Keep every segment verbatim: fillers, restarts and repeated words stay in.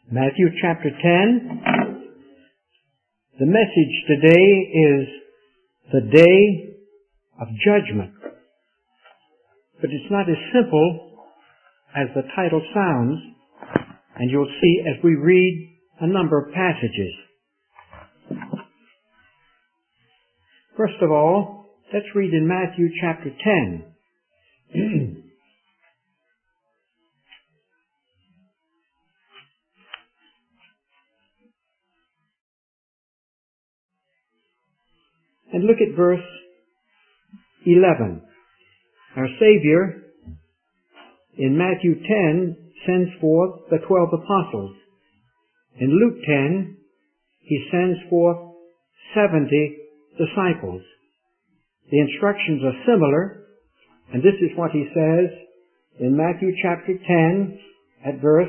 Matthew chapter ten. The message today is the day of judgment. But it's not as simple as the title sounds, and you'll see as we read a number of passages. First of all, let's read in Matthew chapter ten. And look at verse eleven. Our Savior in Matthew ten sends forth the twelve apostles. In Luke ten, he sends forth seventy disciples. The instructions are similar, and this is what he says in Matthew chapter ten at verse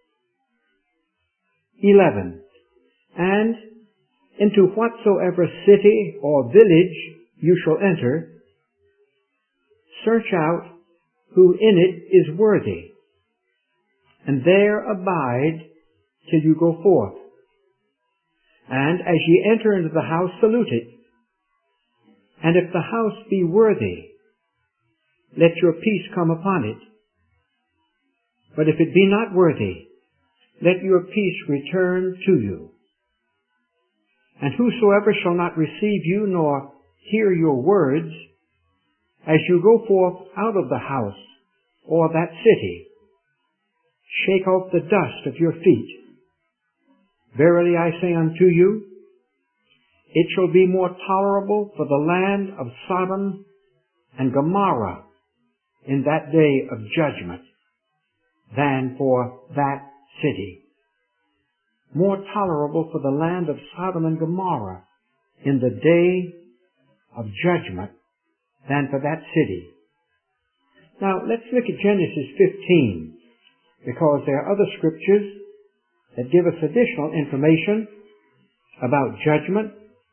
eleven. And into whatsoever city or village you shall enter, search out who in it is worthy, and there abide till you go forth. And as ye enter into the house, salute it. And if the house be worthy, let your peace come upon it. But if it be not worthy, let your peace return to you. And whosoever shall not receive you nor hear your words, as you go forth out of the house or that city, shake off the dust of your feet. Verily I say unto you, it shall be more tolerable for the land of Sodom and Gomorrah in that day of judgment than for that city. More tolerable for the land of Sodom and Gomorrah in the day of judgment than for that city. Now, let's look at Genesis fifteen, because there are other scriptures that give us additional information about judgment.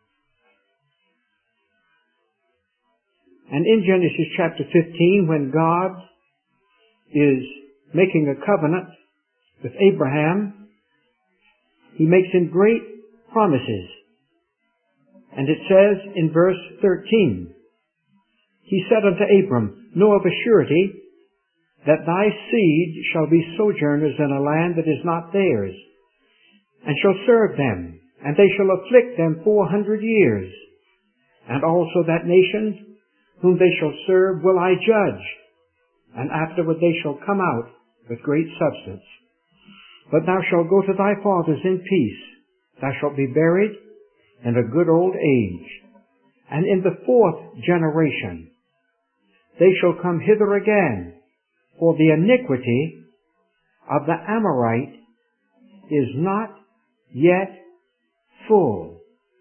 And in Genesis chapter fifteen, when God is making a covenant with Abraham, He makes him great promises. And it says in verse thirteen, He said unto Abram, Know of a surety that thy seed shall be sojourners in a land that is not theirs, and shall serve them, and they shall afflict them four hundred years. And also that nation whom they shall serve will I judge, and afterward they shall come out with great substance. But thou shalt go to thy fathers in peace. Thou shalt be buried in a good old age. And in the fourth generation they shall come hither again, for the iniquity of the Amorite is not yet full.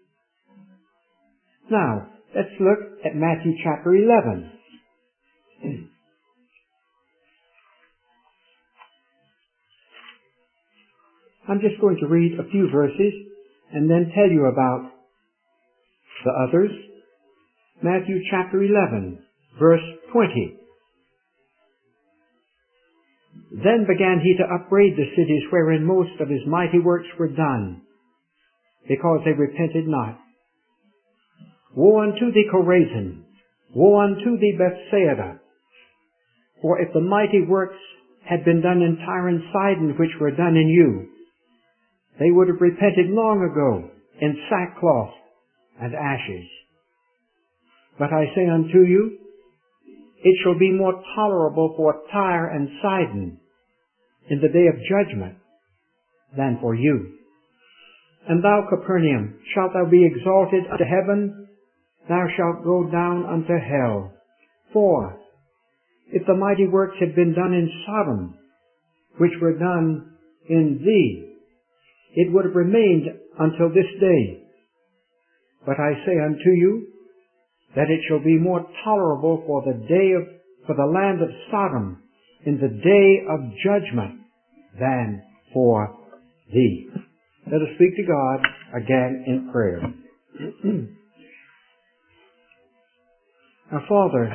Now, let's look at Matthew chapter eleven. I'm just going to read a few verses and then tell you about the others. Matthew chapter eleven, verse twenty. Then began he to upbraid the cities wherein most of his mighty works were done, because they repented not. Woe unto thee, Chorazin! Woe unto thee, Bethsaida! For if the mighty works had been done in Tyre and Sidon, which were done in you, they would have repented long ago in sackcloth and ashes. But I say unto you, it shall be more tolerable for Tyre and Sidon in the day of judgment than for you. And thou, Capernaum, shalt thou be exalted unto heaven? Thou shalt go down unto hell. For if the mighty works had been done in Sodom, which were done in thee, it would have remained until this day. But I say unto you, that it shall be more tolerable for the day of, for the land of Sodom in the day of judgment than for thee. Let us speak to God again in prayer. Our Father,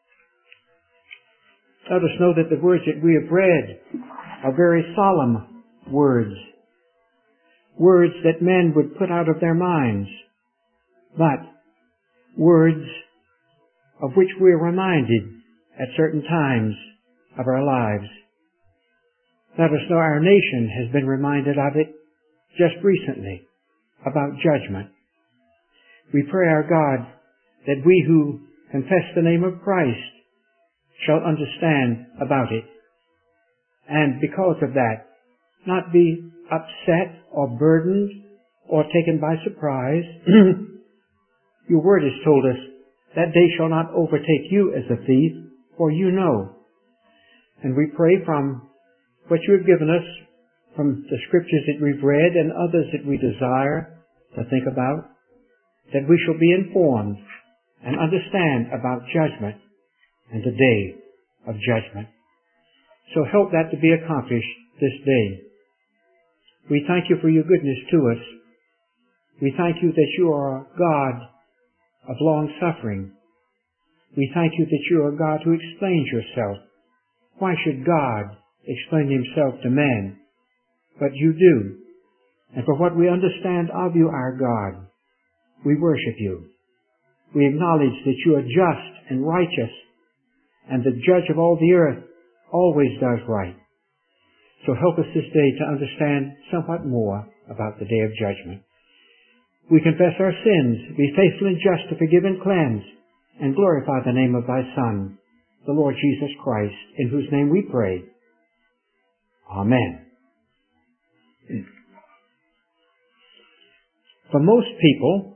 let us know that the words that we have read are very solemn words. Words that men would put out of their minds, but words of which we are reminded at certain times of our lives. Let us know our nation has been reminded of it just recently, about judgment. We pray our God that we who confess the name of Christ shall understand about it, and because of that, not be upset or burdened or taken by surprise. Your word has told us that day shall not overtake you as a thief, for you know. And we pray from what you have given us, from the scriptures that we've read and others that we desire to think about, that we shall be informed and understand about judgment and the day of judgment. So help that to be accomplished this day. We thank you for your goodness to us. We thank you that you are a God of long suffering. We thank you that you are a God who explains yourself. Why should God explain himself to man? But you do. And for what we understand of you, our God, we worship you. We acknowledge that you are just and righteous, and the judge of all the earth always does right. So help us this day to understand somewhat more about the day of judgment. We confess our sins, be faithful and just to forgive and cleanse, and glorify the name of thy Son, the Lord Jesus Christ, in whose name we pray. Amen. For most people,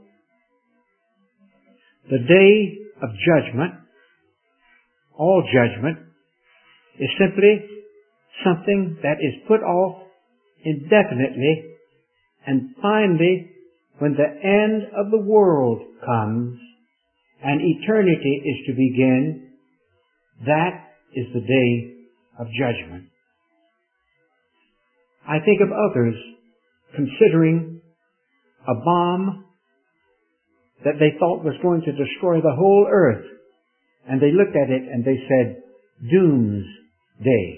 the day of judgment, all judgment, is simply something that is put off indefinitely, and finally, when the end of the world comes and eternity is to begin, that is the day of judgment. I think of others considering a bomb that they thought was going to destroy the whole earth, and they looked at it and they said, doomsday.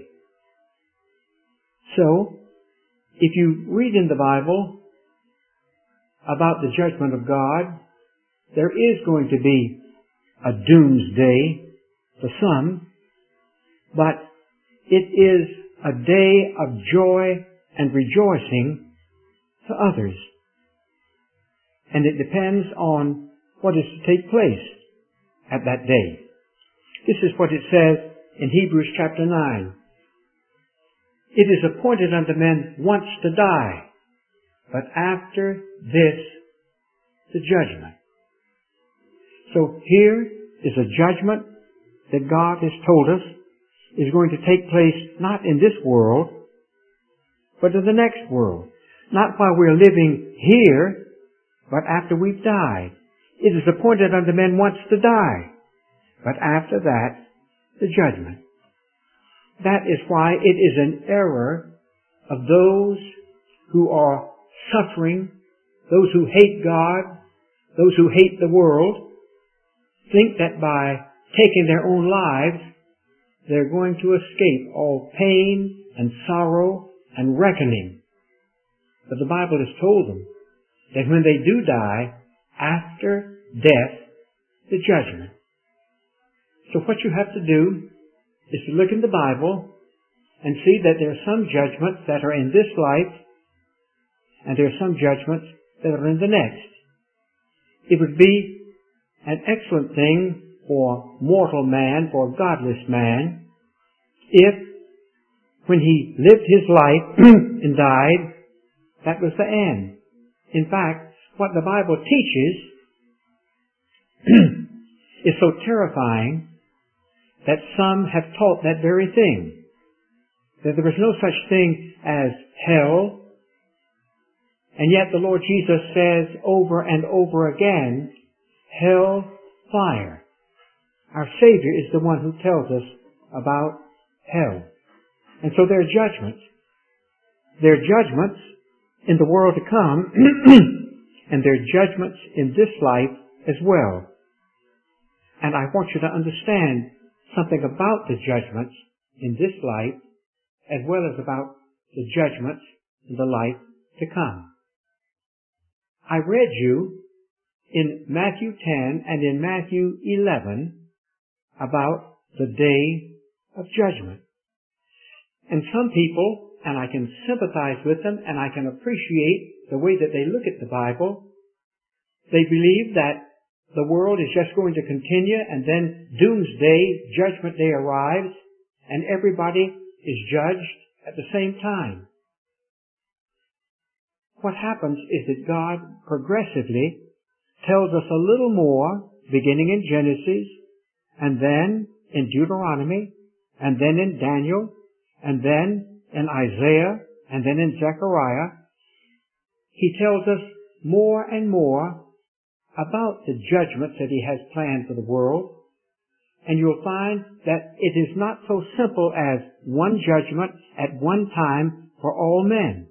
So, if you read in the Bible about the judgment of God, there is going to be a doomsday for some, but it is a day of joy and rejoicing for others. And it depends on what is to take place at that day. This is what it says in Hebrews chapter nine. It is appointed unto men once to die, but after this, the judgment. So here is a judgment that God has told us is going to take place not in this world, but in the next world. Not while we're living here, but after we've died. It is appointed unto men once to die, but after that, the judgment. That is why it is an error of those who are suffering, those who hate God, those who hate the world, think that by taking their own lives, they're going to escape all pain and sorrow and reckoning. But the Bible has told them that when they do die, after death, the judgment. So what you have to do is to look in the Bible and see that there are some judgments that are in this life, and there are some judgments that are in the next. It would be an excellent thing for mortal man, for godless man, if when he lived his life and died, that was the end. In fact, what the Bible teaches is so terrifying that some have taught that very thing, that there was no such thing as hell, and yet the Lord Jesus says over and over again, hell, fire. Our Savior is the one who tells us about hell. And so there are judgments. There are judgments in the world to come, and there are judgments in this life as well. And I want you to understand something about the judgments in this life, as well as about the judgments in the life to come. I read you in Matthew ten and in Matthew eleven about the day of judgment. And some people, and I can sympathize with them and I can appreciate the way that they look at the Bible, they believe that the world is just going to continue and then doomsday, judgment day arrives and everybody is judged at the same time. What happens is that God progressively tells us a little more, beginning in Genesis, and then in Deuteronomy, and then in Daniel, and then in Isaiah, and then in Zechariah. He tells us more and more about the judgments that He has planned for the world. And you'll find that it is not so simple as one judgment at one time for all men.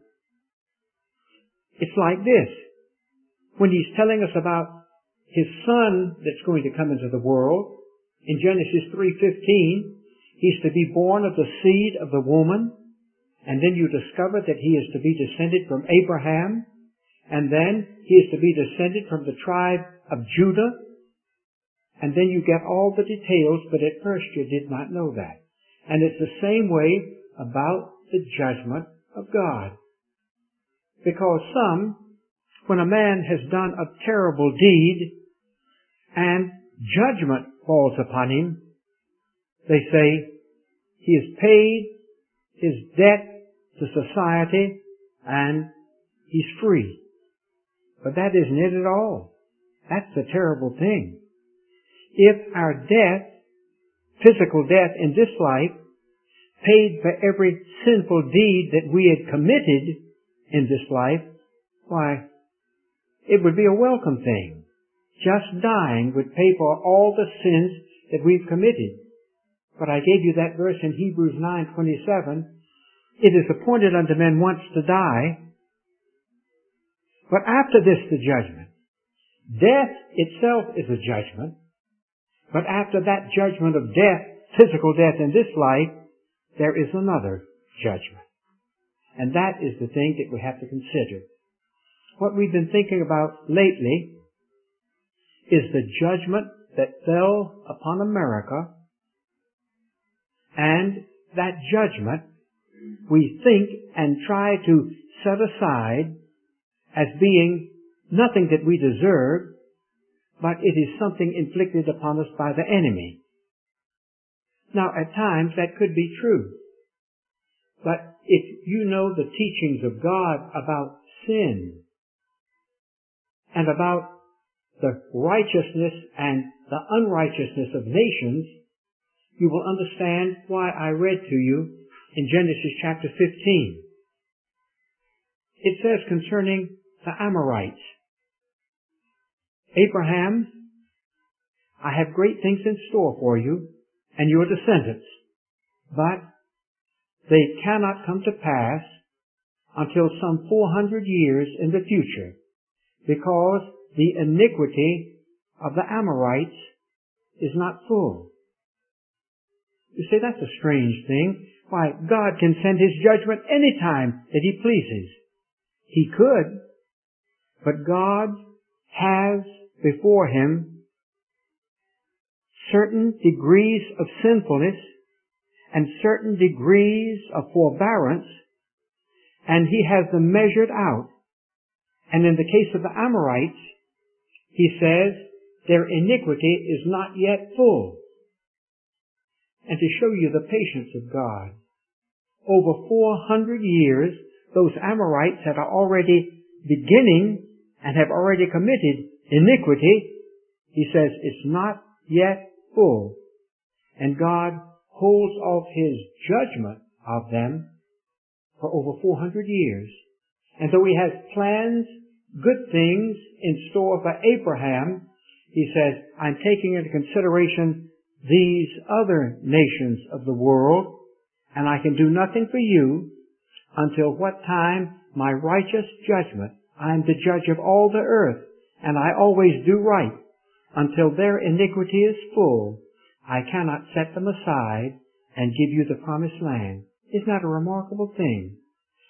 It's like this. When He's telling us about His Son that's going to come into the world, in Genesis three fifteen, He's to be born of the seed of the woman, and then you discover that He is to be descended from Abraham, and then He is to be descended from the tribe of Judah, and then you get all the details, but at first you did not know that. And it's the same way about the judgment of God. Because some, when a man has done a terrible deed and judgment falls upon him, they say he has paid his debt to society and he's free. But that isn't it at all. That's the terrible thing. If our death, physical death in this life, paid for every sinful deed that we had committed in this life, why, it would be a welcome thing. Just dying would pay for all the sins that we've committed. But I gave you that verse in Hebrews nine twenty-seven. It is appointed unto men once to die, but after this the judgment. Death itself is a judgment, but after that judgment of death, physical death in this life, there is another judgment. And that is the thing that we have to consider. What we've been thinking about lately is the judgment that fell upon America, and that judgment we think and try to set aside as being nothing that we deserve, but it is something inflicted upon us by the enemy. Now, at times that could be true. But if you know the teachings of God about sin and about the righteousness and the unrighteousness of nations, you will understand why I read to you in Genesis chapter fifteen. It says concerning the Amorites, Abraham, I have great things in store for you and your descendants, but they cannot come to pass until some four hundred years in the future, because the iniquity of the Amorites is not full. You say, that's a strange thing. Why, God can send His judgment any time that He pleases. He could, but God has before Him certain degrees of sinfulness and certain degrees of forbearance, and He has them measured out. And in the case of the Amorites, He says their iniquity is not yet full. And to show you the patience of God, over four hundred years, those Amorites that are already beginning and have already committed iniquity, He says it's not yet full. And God holds off His judgment of them for over four hundred years. And though He has plans, good things in store for Abraham, He says, I'm taking into consideration these other nations of the world, and I can do nothing for you until what time my righteous judgment, I am the judge of all the earth, and I always do right. Until their iniquity is full, I cannot set them aside and give you the promised land. Isn't that a remarkable thing?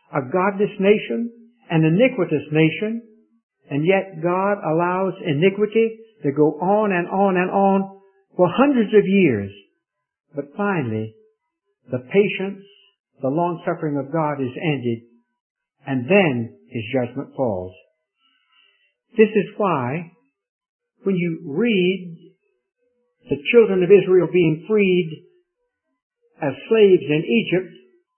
a godless nation, an iniquitous nation, and yet God allows iniquity to go on and on and on for hundreds of years. But finally, the patience, the long-suffering of God is ended, and then His judgment falls. This is why, when you read the children of Israel being freed as slaves in Egypt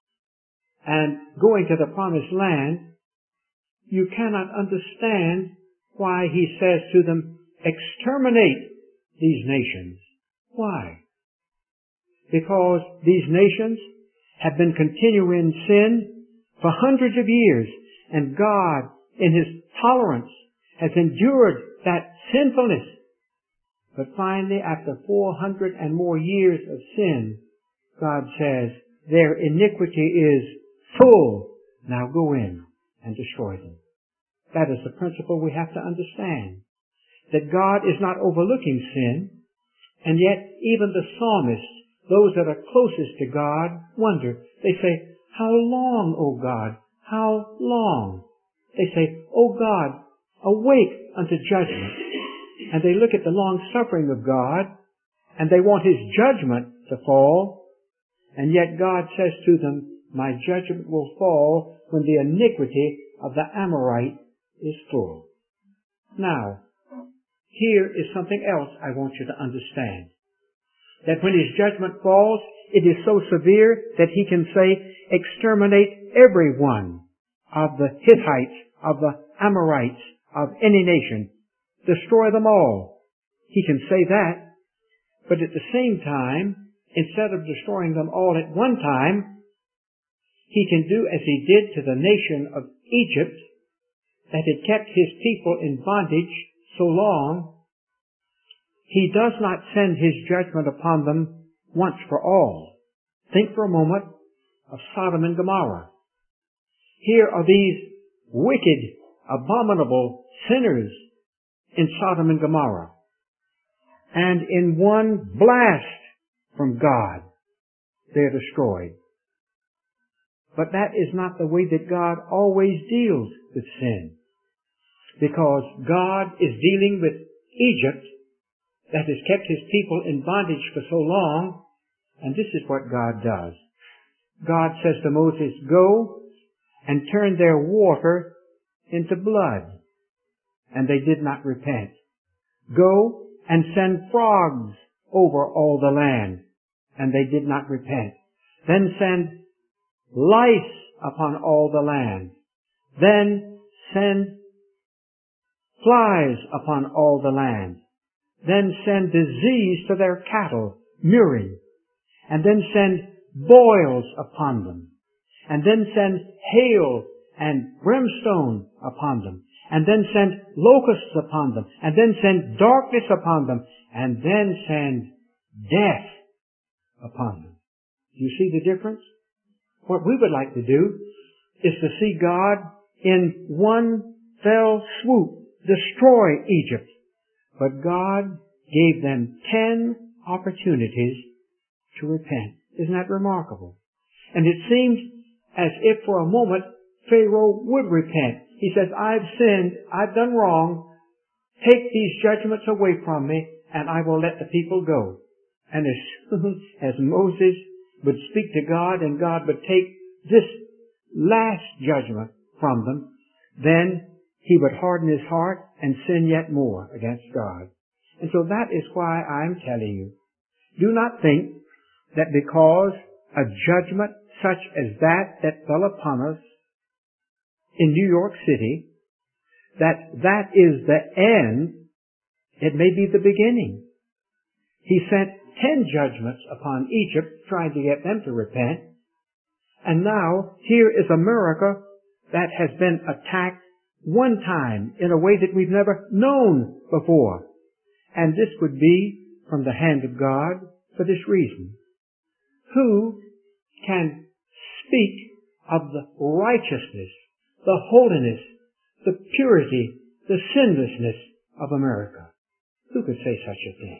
and going to the promised land, you cannot understand why He says to them, exterminate these nations. Why? Because these nations have been continuing in sin for hundreds of years, and God, in His tolerance, has endured that sinfulness. But finally, after four hundred and more years of sin, God says, their iniquity is full. Now go in and destroy them. That is the principle we have to understand. That God is not overlooking sin, and yet even the psalmists, those that are closest to God, wonder. They say, how long, O God? How long? They say, O God, awake unto judgment. And they look at the long suffering of God, and they want His judgment to fall, and yet God says to them, my judgment will fall when the iniquity of the Amorite is full. Now, here is something else I want you to understand. That when His judgment falls, it is so severe that He can say, exterminate every one of the Hittites, of the Amorites, of any nation. Destroy them all. He can say that, but at the same time, instead of destroying them all at one time, He can do as He did to the nation of Egypt, that had kept His people in bondage so long. He does not send His judgment upon them once for all. Think for a moment of Sodom and Gomorrah. Here are these wicked, abominable sinners in Sodom and Gomorrah. And in one blast from God, they are destroyed. But that is not the way that God always deals with sin. Because God is dealing with Egypt that has kept His people in bondage for so long, and this is what God does. God says to Moses, go and turn their water into blood. And they did not repent. Go and send frogs over all the land. And they did not repent. Then send lice upon all the land. Then send flies upon all the land. Then send disease to their cattle, murine. And then send boils upon them. And then send hail and brimstone upon them. And then send locusts upon them. And then send darkness upon them. And then send death upon them. Do you see the difference? What we would like to do is to see God in one fell swoop destroy Egypt. But God gave them ten opportunities to repent. Isn't that remarkable? And it seems as if for a moment Pharaoh would repent. He says, I've sinned, I've done wrong, take these judgments away from me, and I will let the people go. And as soon as Moses would speak to God and God would take this last judgment from them, then he would harden his heart and sin yet more against God. And so that is why I'm telling you, do not think that because a judgment such as that that fell upon us in New York City, that that is the end. It may be the beginning. He sent ten judgments upon Egypt, trying to get them to repent. And now, here is America that has been attacked one time in a way that we've never known before. And this would be from the hand of God for this reason. Who can speak of the righteousness, the holiness, the purity, the sinlessness of America? Who could say such a thing?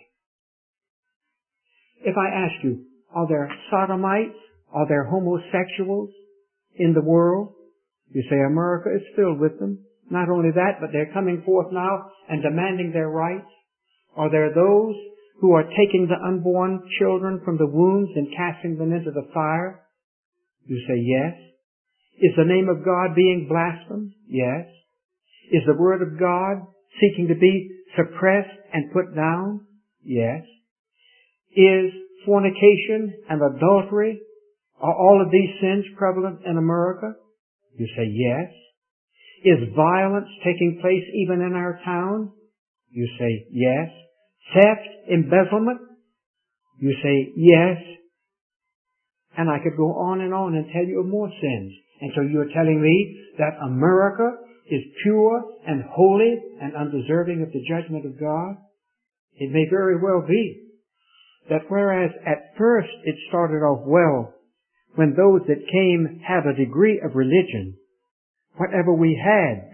If I ask you, are there sodomites? Are there homosexuals in the world? You say America is filled with them. Not only that, but they're coming forth now and demanding their rights. Are there those who are taking the unborn children from the wombs and casting them into the fire? You say yes. Is the name of God being blasphemed? Yes. Is the word of God seeking to be suppressed and put down? Yes. Is fornication and adultery, are all of these sins prevalent in America? You say yes. Is violence taking place even in our town? You say yes. Theft, embezzlement? You say yes. And I could go on and on and tell you of more sins. And so you're telling me that America is pure and holy and undeserving of the judgment of God? It may very well be that whereas at first it started off well, when those that came had a degree of religion, whatever we had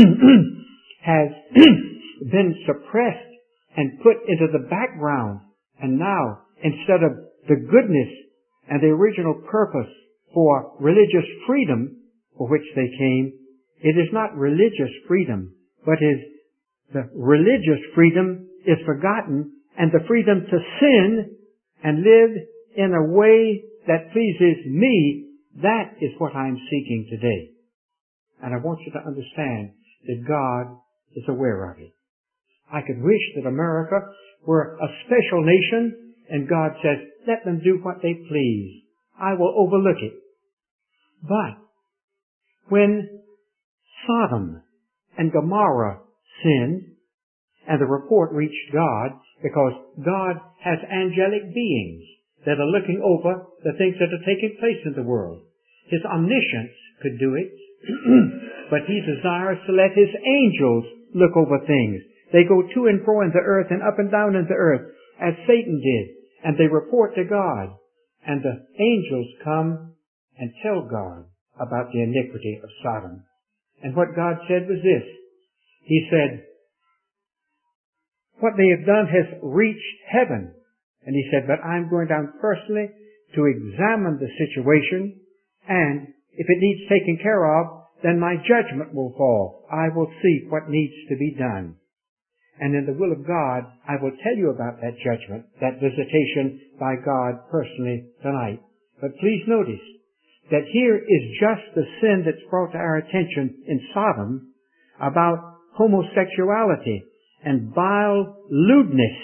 has been suppressed and put into the background. And now, instead of the goodness and the original purpose for religious freedom for which they came, it is not religious freedom, but is the religious freedom is forgotten, and the freedom to sin and live in a way that pleases me, that is what I'm seeking today. And I want you to understand that God is aware of it. I could wish that America were a special nation, and God says, let them do what they please. I will overlook it. But when Sodom and Gomorrah sinned, and the report reached God, because God has angelic beings that are looking over the things that are taking place in the world. His omniscience could do it, but He desires to let His angels look over things. They go to and fro in the earth and up and down in the earth, as Satan did, and they report to God. And the angels come and tell God about the iniquity of Sodom. And what God said was this. He said, what they have done has reached heaven. And He said, but I'm going down personally to examine the situation, and if it needs taking care of, then my judgment will fall. I will see what needs to be done. And in the will of God, I will tell you about that judgment, that visitation by God personally tonight. But please notice that here is just the sin that's brought to our attention in Sodom about homosexuality and vile lewdness,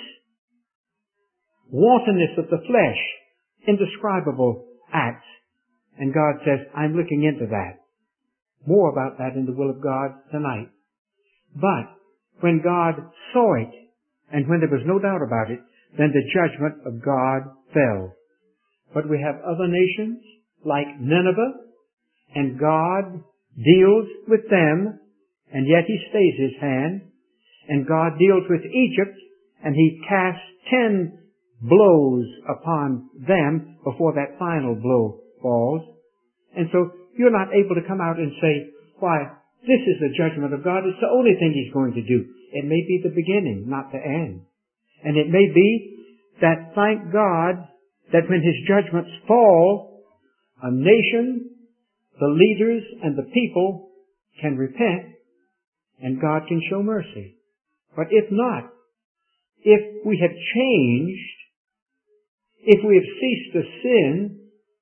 wantonness of the flesh, indescribable acts. And God says, I'm looking into that. More about that in the will of God tonight. But when God saw it, and when there was no doubt about it, then the judgment of God fell. But we have other nations like Nineveh, and God deals with them, and yet He stays His hand. And God deals with Egypt, and He casts ten blows upon them before that final blow falls. And so you're not able to come out and say, why, this is the judgment of God. It's the only thing He's going to do. It may be the beginning, not the end. And it may be that, thank God, that when His judgments fall, a nation, the leaders, and the people can repent, and God can show mercy. But if not, if we have changed, if we have ceased to sin,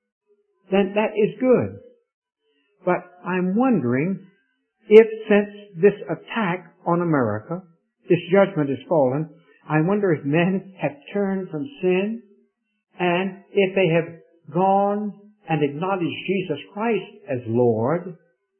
then that is good. But I'm wondering if, since this attack on America, this judgment has fallen, I wonder if men have turned from sin, and if they have gone and acknowledged Jesus Christ as Lord,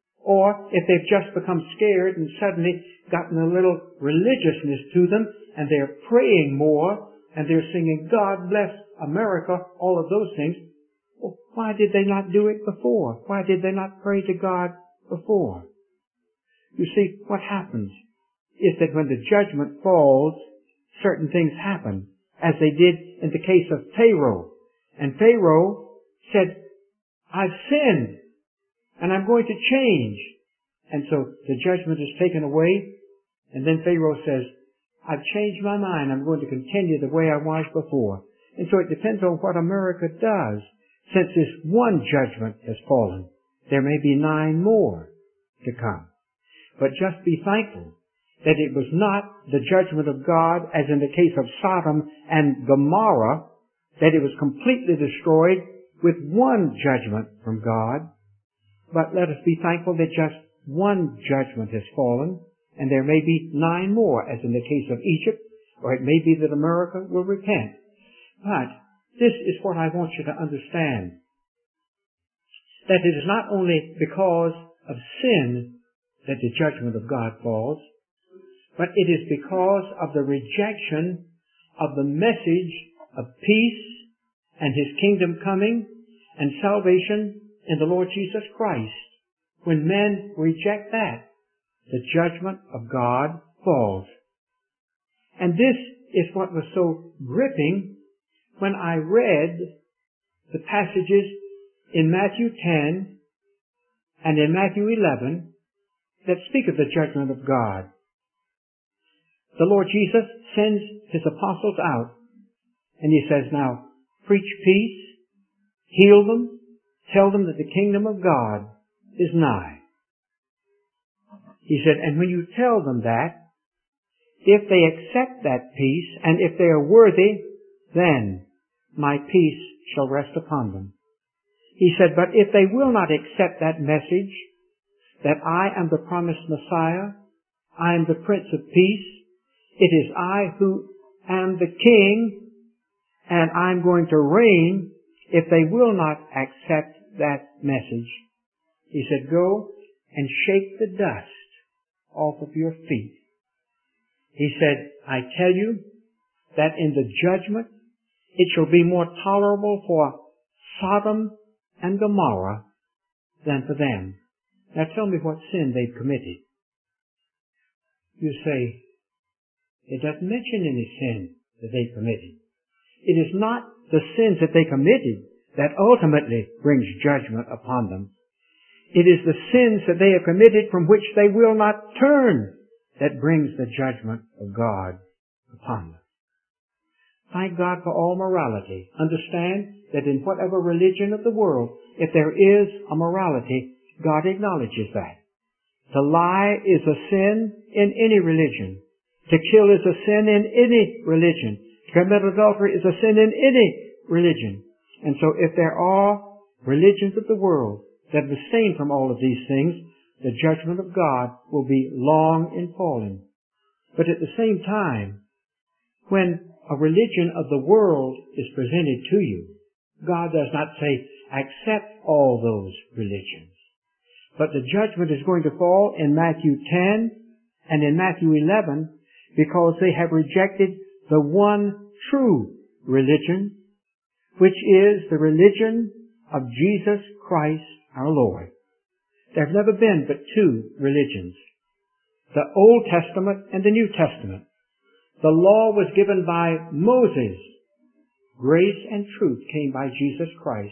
or if they've just become scared and suddenly gotten a little religiousness to them, and they're praying more, and they're singing, God bless America, all of those things. Well, why did they not do it before? Why did they not pray to God before? You see, what happens is that when the judgment falls, certain things happen, as they did in the case of Pharaoh. And Pharaoh said, I've sinned, and I'm going to change. And so the judgment is taken away, and then Pharaoh says, I've changed my mind. I'm going to continue the way I was before. And so it depends on what America does. Since this one judgment has fallen, there may be nine more. to come. But just be thankful that it was not the judgment of God, as in the case of Sodom and Gomorrah, that it was completely destroyed with one judgment from God. But let us be thankful that just one judgment has fallen, and there may be nine more, as in the case of Egypt, or it may be that America will repent. But this is what I want you to understand, that it is not only because of sin that the judgment of God falls, but it is because of the rejection of the message of peace and His kingdom coming and salvation in the Lord Jesus Christ. When men reject that, the judgment of God falls. And this is what was so gripping when I read the passages in Matthew ten and in Matthew eleven that speak of the judgment of God. The Lord Jesus sends His apostles out, and He says, now, preach peace, heal them, tell them that the kingdom of God is nigh. He said, and when you tell them that, if they accept that peace, and if they are worthy, then my peace shall rest upon them. He said, but if they will not accept that message, that I am the promised Messiah, I am the Prince of Peace, it is I who am the King, and I'm going to reign, if they will not accept that message, He said, go and shake the dust off of your feet. He said, I tell you that in the judgment it shall be more tolerable for Sodom and Gomorrah than for them. Now tell me what sin they've committed. You say, it doesn't mention any sin that they committed. It is not the sins that they committed that ultimately brings judgment upon them. It is the sins that they have committed from which they will not turn that brings the judgment of God upon them. Thank God for all morality. Understand that in whatever religion of the world, if there is a morality, God acknowledges that. To lie is a sin in any religion. To kill is a sin in any religion. To commit adultery is a sin in any religion. And so if there are religions of the world that abstain from all of these things, the judgment of God will be long in falling. But at the same time, when a religion of the world is presented to you, God does not say, accept all those religions. But the judgment is going to fall in Matthew ten and in Matthew eleven because they have rejected the one true religion, which is the religion of Jesus Christ our Lord. There have never been but two religions, the Old Testament and the New Testament. The law was given by Moses. Grace and truth came by Jesus Christ.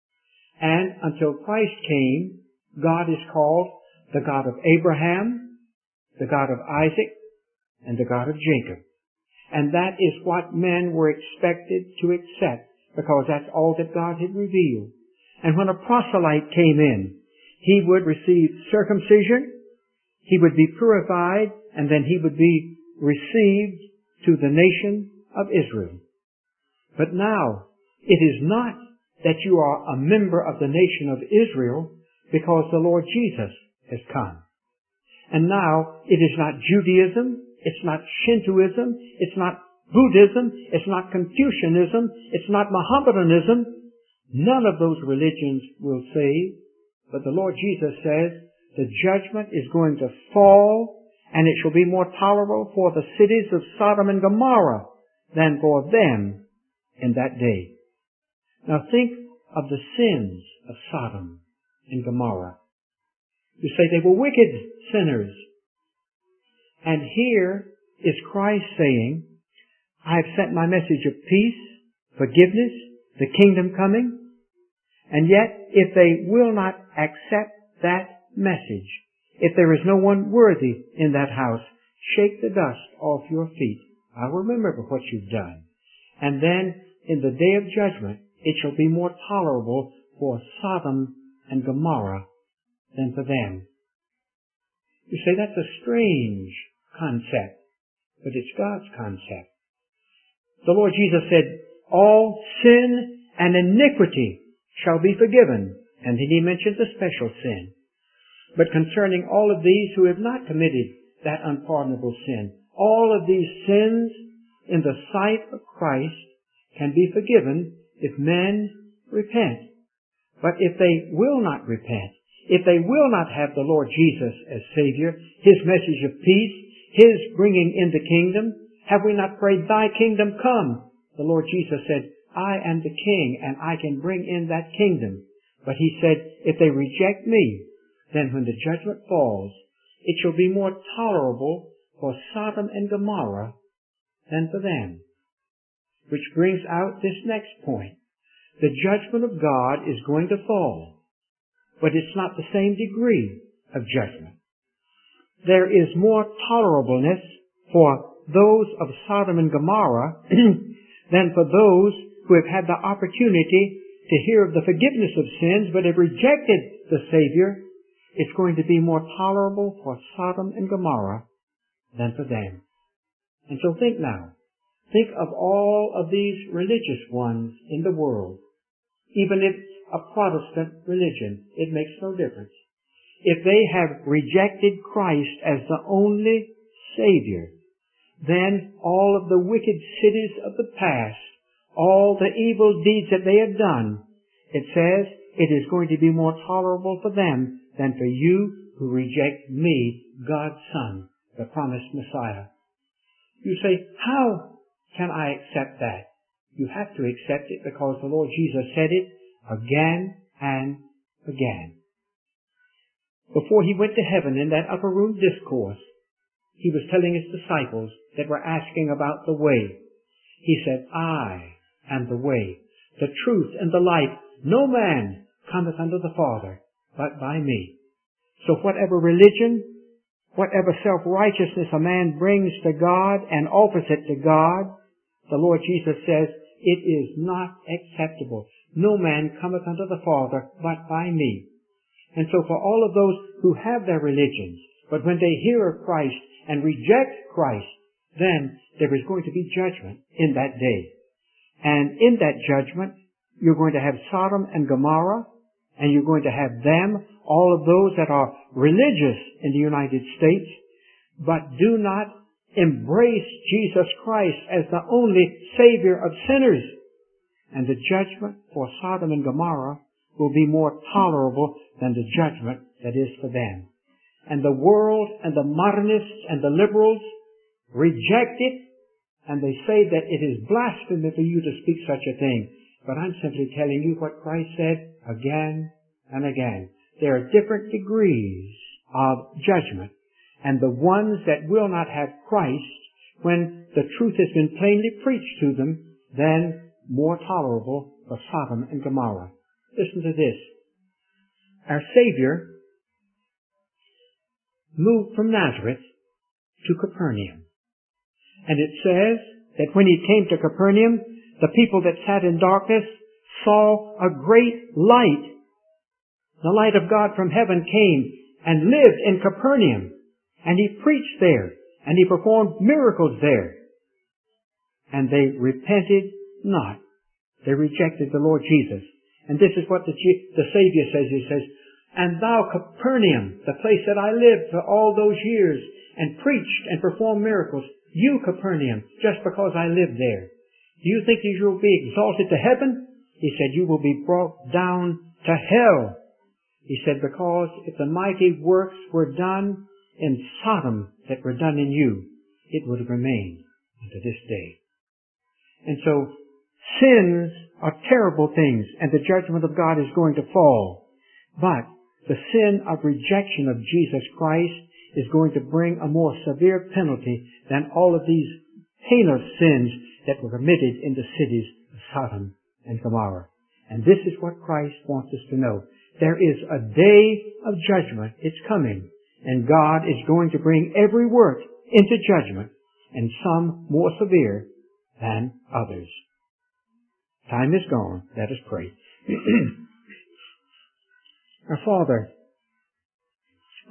And until Christ came, God is called the God of Abraham, the God of Isaac, and the God of Jacob. And that is what men were expected to accept, because that's all that God had revealed. And when a proselyte came in, he would receive circumcision, he would be purified, and then he would be received to the nation of Israel. But now, it is not that you are a member of the nation of Israel because the Lord Jesus has come. And now, it is not Judaism, it's not Shintoism, it's not Buddhism, it's not Confucianism, it's not Mohammedanism. None of those religions will save. But the Lord Jesus says the judgment is going to fall, and it shall be more tolerable for the cities of Sodom and Gomorrah than for them in that day. Now think of the sins of Sodom and Gomorrah. You say they were wicked sinners. And here is Christ saying, I have sent my message of peace, forgiveness, the kingdom coming. And yet, if they will not accept that message, if there is no one worthy in that house, shake the dust off your feet. I will remember what you've done. And then, in the day of judgment, it shall be more tolerable for Sodom and Gomorrah than for them. You say that's a strange concept, but it's God's concept. The Lord Jesus said, all sin and iniquity shall be forgiven. And then he mentioned the special sin. But concerning all of these who have not committed that unpardonable sin, all of these sins in the sight of Christ can be forgiven if men repent. But if they will not repent, if they will not have the Lord Jesus as Savior, His message of peace, His bringing in the kingdom, have we not prayed, Thy kingdom come? The Lord Jesus said, I am the King and I can bring in that kingdom. But He said, if they reject me, then when the judgment falls, it shall be more tolerable for Sodom and Gomorrah than for them. Which brings out this next point. The judgment of God is going to fall, but it's not the same degree of judgment. There is more tolerableness for those of Sodom and Gomorrah than for those who have had the opportunity to hear of the forgiveness of sins but have rejected the Savior. It's going to be more tolerable for Sodom and Gomorrah than for them. And so think now. Think of all of these religious ones in the world. Even if a Protestant religion, it makes no difference. If they have rejected Christ as the only Savior, then all of the wicked cities of the past, all the evil deeds that they have done, it says it is going to be more tolerable for them than for you who reject me, God's Son, the promised Messiah. You say, how can I accept that? You have to accept it because the Lord Jesus said it again and again. Before He went to heaven in that upper room discourse, He was telling His disciples that were asking about the way. He said, I am the way, the truth, and the life. No man cometh unto the Father but by me. So whatever religion, whatever self-righteousness a man brings to God and offers it to God, the Lord Jesus says, it is not acceptable. No man cometh unto the Father but by me. And so for all of those who have their religions, but when they hear of Christ and reject Christ, then there is going to be judgment in that day. And in that judgment, you're going to have Sodom and Gomorrah, and you're going to have them, all of those that are religious in the United States, but do not embrace Jesus Christ as the only Savior of sinners. And the judgment for Sodom and Gomorrah will be more tolerable than the judgment that is for them. And the world and the modernists and the liberals reject it, and they say that it is blasphemy for you to speak such a thing. But I'm simply telling you what Christ said again and again. There are different degrees of judgment. And the ones that will not have Christ, when the truth has been plainly preached to them, then more tolerable for Sodom and Gomorrah. Listen to this. Our Savior moved from Nazareth to Capernaum. And it says that when He came to Capernaum, the people that sat in darkness saw a great light. The light of God from heaven came and lived in Capernaum. And He preached there. And He performed miracles there. And they repented not. They rejected the Lord Jesus. And this is what the, the Savior says. He says, and thou Capernaum, the place that I lived for all those years and preached and performed miracles, you Capernaum, just because I lived there, do you think you will be exalted to heaven? He said, you will be brought down to hell. He said, because if the mighty works were done in Sodom that were done in you, it would have remained unto this day. And so, sins are terrible things, and the judgment of God is going to fall. But the sin of rejection of Jesus Christ is going to bring a more severe penalty than all of these heinous sins that were committed in the cities of Sodom and Gomorrah. And this is what Christ wants us to know. There is a day of judgment. It's coming. And God is going to bring every work into judgment, and some more severe than others. Time is gone. Let us pray. Our Father,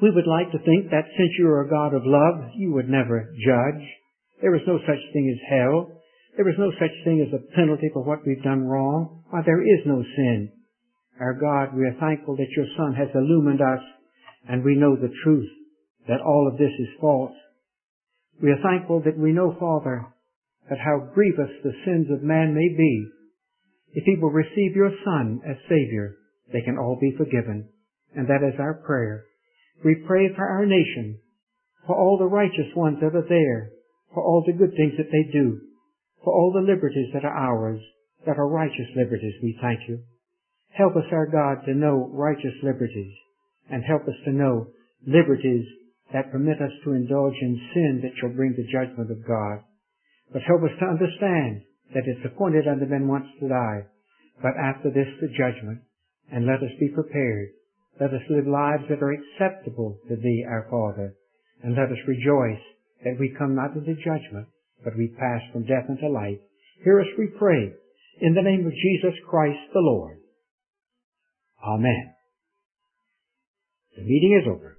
We would like to think that since you are a God of love, you would never judge. There is no such thing as hell. There is no such thing as a penalty for what we've done wrong. Why, there is no sin. Our God, we are thankful that your Son has illumined us, and we know the truth, that all of this is false. We are thankful that we know, Father, that how grievous the sins of man may be. If he will receive your Son as Savior, they can all be forgiven. And that is our prayer. We pray for our nation, for all the righteous ones that are there, for all the good things that they do, for all the liberties that are ours, that are righteous liberties. We thank you. Help us, our God, to know righteous liberties, and help us to know liberties that permit us to indulge in sin that shall bring the judgment of God. But help us to understand that it's appointed unto men once to die, but after this the judgment, and let us be prepared. Let us live lives that are acceptable to Thee, our Father, and let us rejoice that we come not into judgment, but we pass from death into life. Hear us, we pray, in the name of Jesus Christ the Lord. Amen. The meeting is over.